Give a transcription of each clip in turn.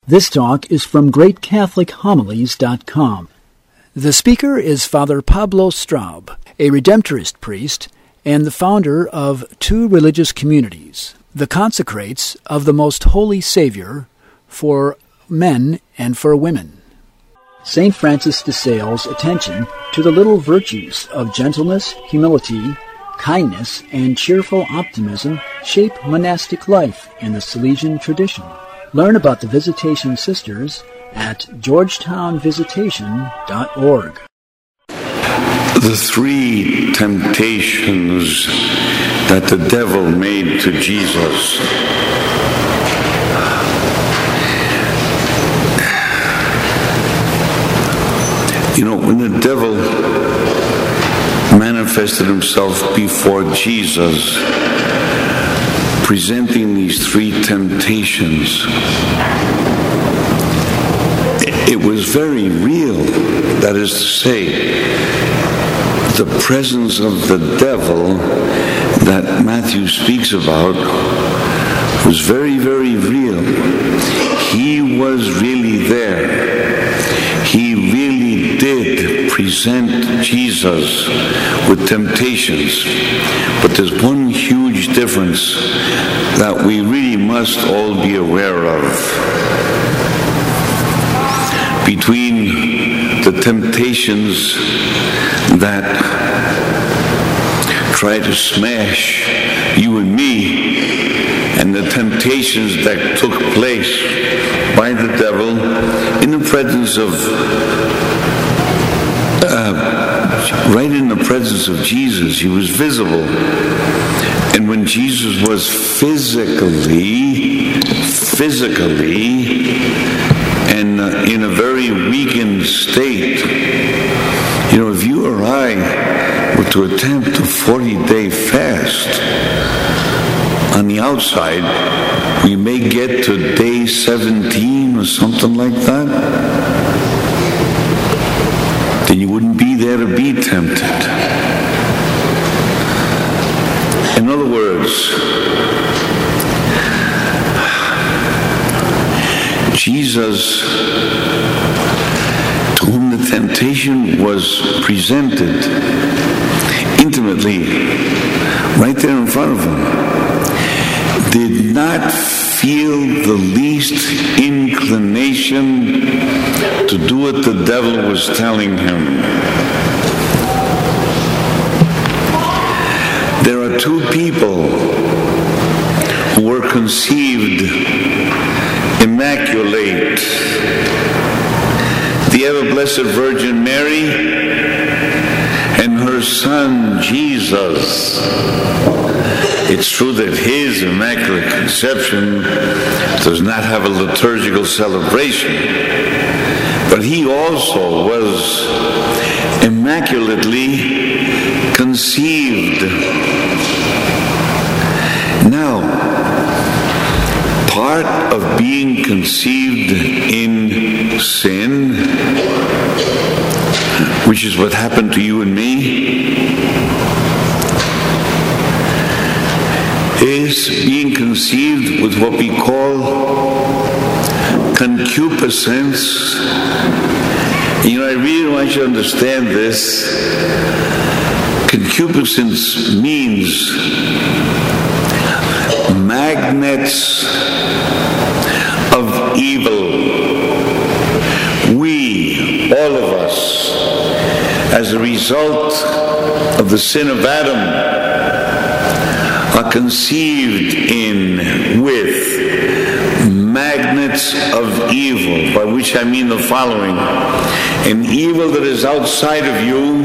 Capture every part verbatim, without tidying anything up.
This talk is from great catholic homilies dot com. The speaker is Father Pablo Straub, a Redemptorist priest and the founder of two religious communities, the Consecrates of the Most Holy Savior for men and for women. Saint Francis de Sales' attention to the little virtues of gentleness, humility, kindness, and cheerful optimism shape monastic life in the Salesian tradition. Learn about the Visitation Sisters at georgetown visitation dot org. The three temptations that the devil made to Jesus. You know, when the devil manifested himself before Jesus, presenting these three temptations, it was very real. That is to say, the presence of the devil that Matthew speaks about was very, very real. He was really there. He really did present Jesus with temptations. But there's one huge difference that we really must all be aware of between the temptations that try to smash you and me and the temptations that took place by the devil in the presence of uh, right in the presence of Jesus. He was visible, and when Jesus was physically physically and uh, in a very weakened state, you know, if you or I were to attempt a forty-day fast, on the outside, we may get to day seventeen or something like that. Then you wouldn't be there to be tempted. In other words, Jesus, to whom the temptation was presented intimately, right there in front of him, did not feel the least inclination to do what the devil was telling him. There are two people who were conceived immaculate: the ever-blessed Virgin Mary and her son Jesus. It's true that his Immaculate Conception does not have a liturgical celebration, but he also was immaculately conceived. Now, part of being conceived in sin, which is what happened to you and me, is being conceived with what we call concupiscence. You know, I really want you to understand this. Concupiscence means magnets of evil. We, all of us, as a result of the sin of Adam, are conceived in with magnets of evil, by which I mean the following: an evil that is outside of you.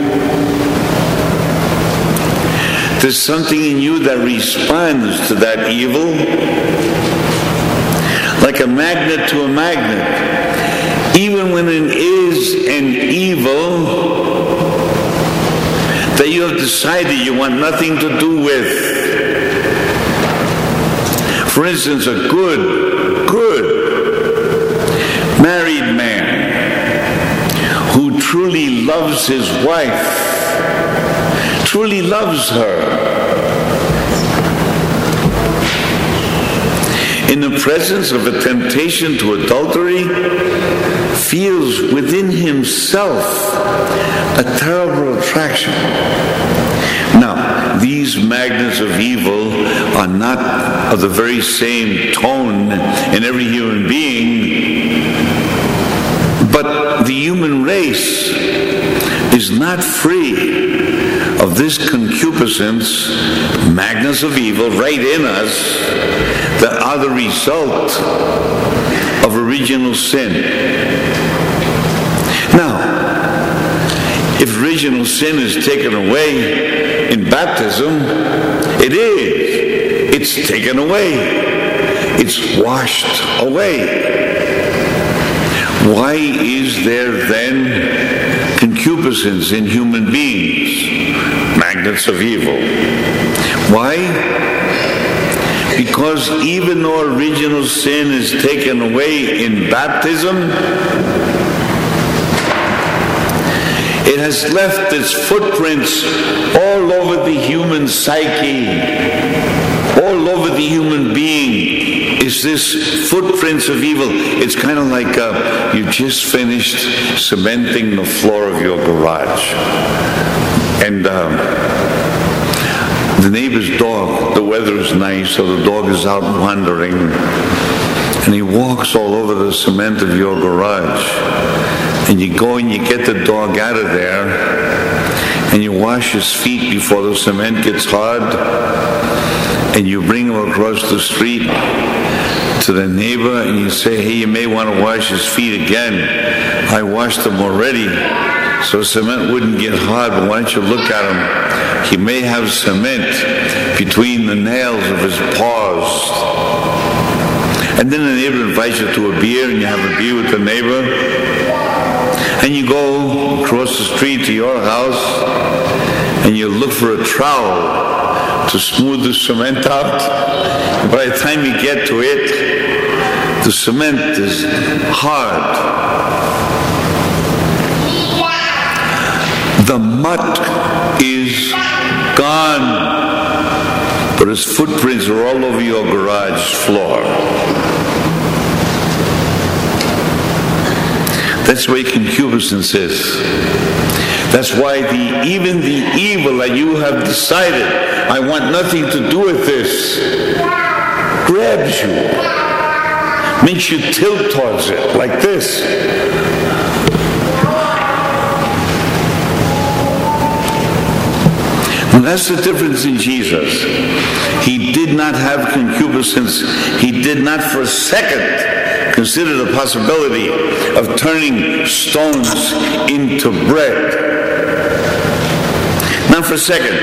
There's something in you that responds to that evil, like a magnet to a magnet. Even when it is an evil that you have decided you want nothing to do with. For instance, a good, good married man who truly loves his wife, truly loves her, in the presence of a temptation to adultery, feels within himself a terrible attraction. Now, these magnets of evil are not of the very same tone in every human being, but the human race is not free of this concupiscence, magnets of evil right in us, that are the result of original sin. Now, if original sin is taken away in baptism, it is. It's taken away. It's washed away. Why is there then concupiscence in human beings? Magnets of evil. Why? Because even though original sin is taken away in baptism, it has left its footprints all over the human psyche, all over the human being. Is this footprints of evil? It's kind of like uh, you just finished cementing the floor of your garage. And um, the neighbor's dog, the weather is nice, so the dog is out wandering, and he walks all over the cement of your garage. And you go and you get the dog out of there, and you wash his feet before the cement gets hard, and you bring him across the street to the neighbor, and you say, hey, you may want to wash his feet again. I washed them already, so cement wouldn't get hard. But why don't you look at him? He may have cement between the nails of his paws. And then the neighbor invites you to a beer, and you have a beer with the neighbor, and you go across the street to your house, and you look for a trowel to smooth the cement out. By the time you get to it, the cement is hard. The mud is gone, but its footprints are all over your garage floor. That's the way concupiscence is. That's why the even the evil that you have decided, I want nothing to do with this, grabs you, makes you tilt towards it like this. And that's the difference in Jesus. He did not have concupiscence. He did not for a second consider the possibility of turning stones into bread. Not for a second.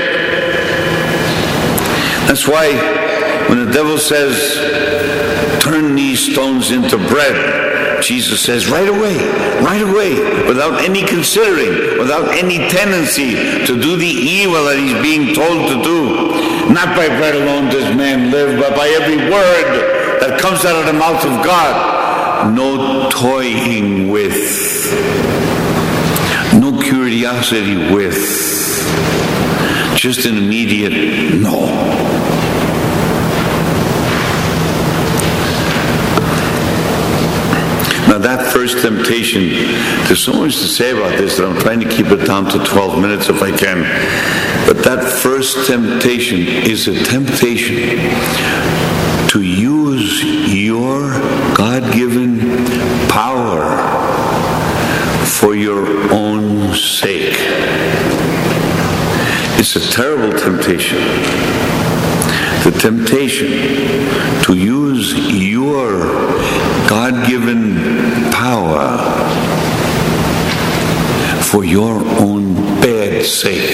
That's why when the devil says, turn these stones into bread, Jesus says, right away, right away, without any considering, without any tendency to do the evil that he's being told to do. Not by bread alone does man live, but by every word that comes out of the mouth of God. No toying with, no curiosity with, just an immediate no. Now that first temptation, there's so much to say about this that I'm trying to keep it down to twelve minutes if I can. But that first temptation is a temptation to use your God-given power for your own sake. It's a terrible temptation. The temptation to use your God-given power for your own bad sake.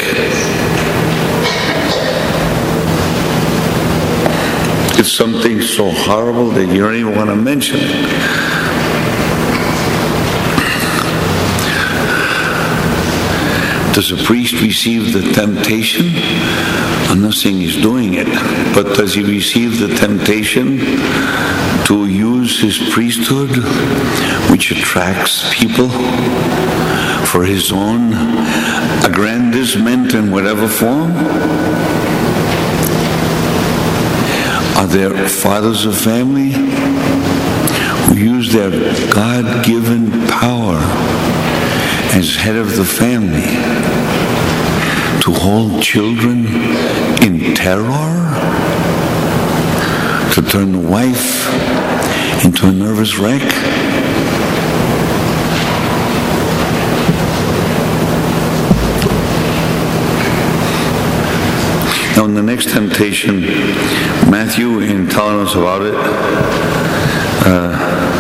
It's something so horrible that you don't even want to mention it. Does a priest receive the temptation? I'm not saying he's doing it, but does he receive the temptation to use his priesthood, which attracts people, for his own aggrandizement in whatever form? Are their fathers of family who used their God-given power as head of the family to hold children in terror, to turn the wife into a nervous wreck. Now, in the next temptation, Matthew, in telling us about it, uh,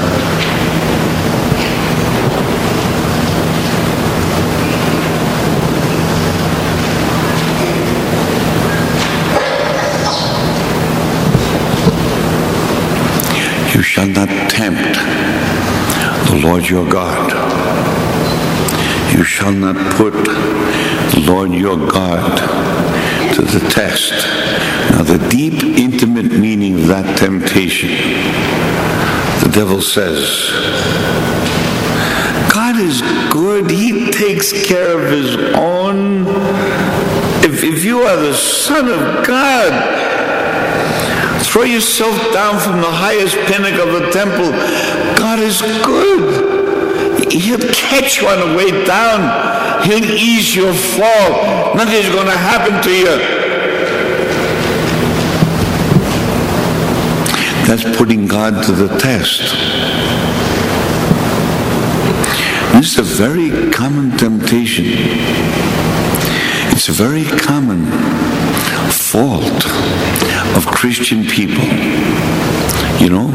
you shall not tempt the Lord your God. You shall not put the Lord your God to the test. Now, the deep, intimate meaning of that temptation, the devil says, God is good. He takes care of his own. If, if you are the Son of God, throw yourself down from the highest pinnacle of the temple. God is good. He'll catch you on the way down. He'll ease your fall. Nothing's going to happen to you. That's putting God to the test. This is a very common temptation. It's a very common fault of Christian people. You know?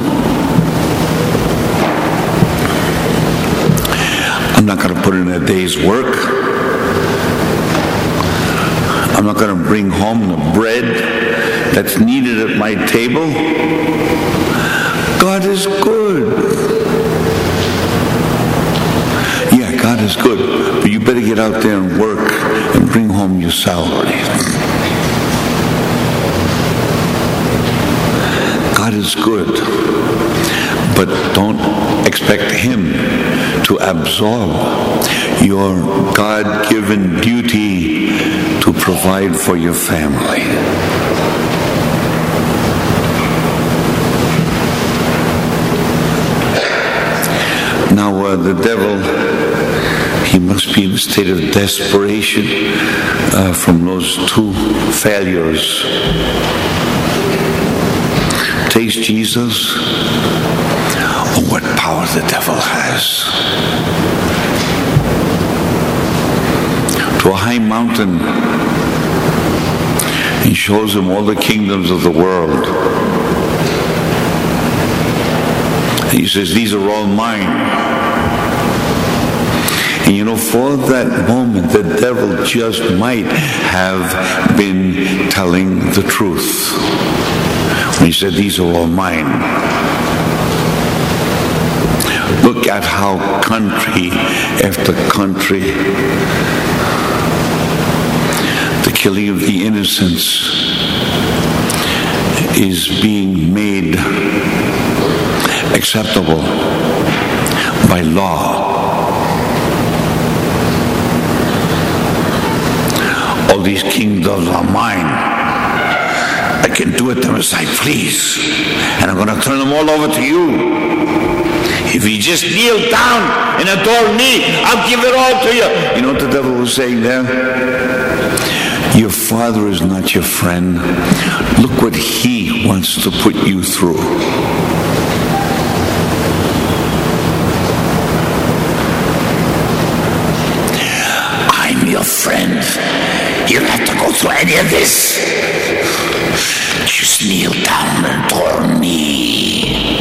I'm not going to put in a day's work. I'm not going to bring home the bread that's needed at my table. God is good. Yeah, God is good, but you better get out there and work and bring home your salary. God is good, but don't expect Him to absorb your God-given duty to provide for your family. Now, uh, the devil, he must be in a state of desperation uh, from those two failures. Taste Jesus. Oh, what power the devil has. To a high mountain, he shows him all the kingdoms of the world. He says, these are all mine. And you know, for that moment, the devil just might have been telling the truth. When he said, these are all mine. Look at how country after country, the killing of the innocents is being made acceptable by law. All these kingdoms are mine. I can do it them as I please, and I'm going to turn them all over to you. If you just kneel down and adore me, I'll give it all to you. You know what the devil was saying there? Your father is not your friend. Look what he wants to put you through. I'm your friend. You don't have to go through any of this. Just kneel down and adore me.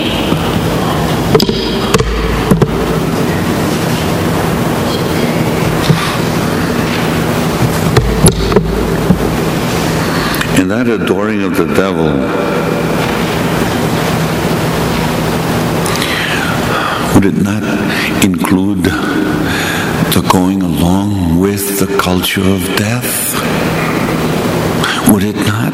In that adoring of the devil, would it not include the going along with the culture of death? Would it not?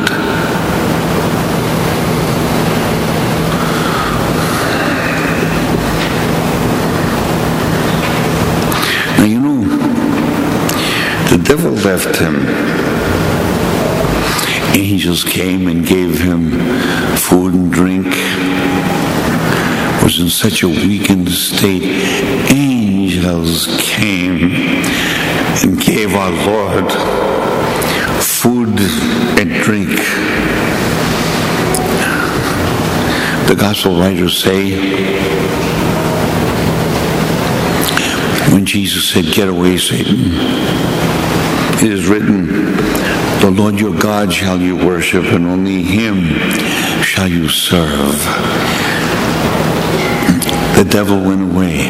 Now, you know, the devil left him angels came and gave him food and drink, was in such a weakened state, angels came and gave our Lord food and drink. The gospel writers say, when Jesus said, "Get away, Satan," it is written, "The Lord your God shall you worship, and only him shall you serve." The devil went away.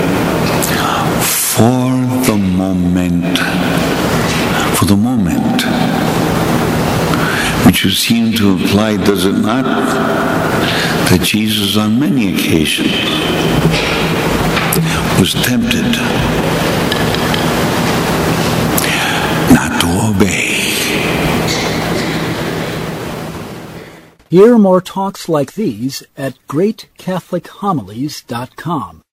For the moment, for the moment, which you seem to imply, does it not, that Jesus on many occasions was tempted not to obey. Hear more talks like these at great catholic homilies dot com.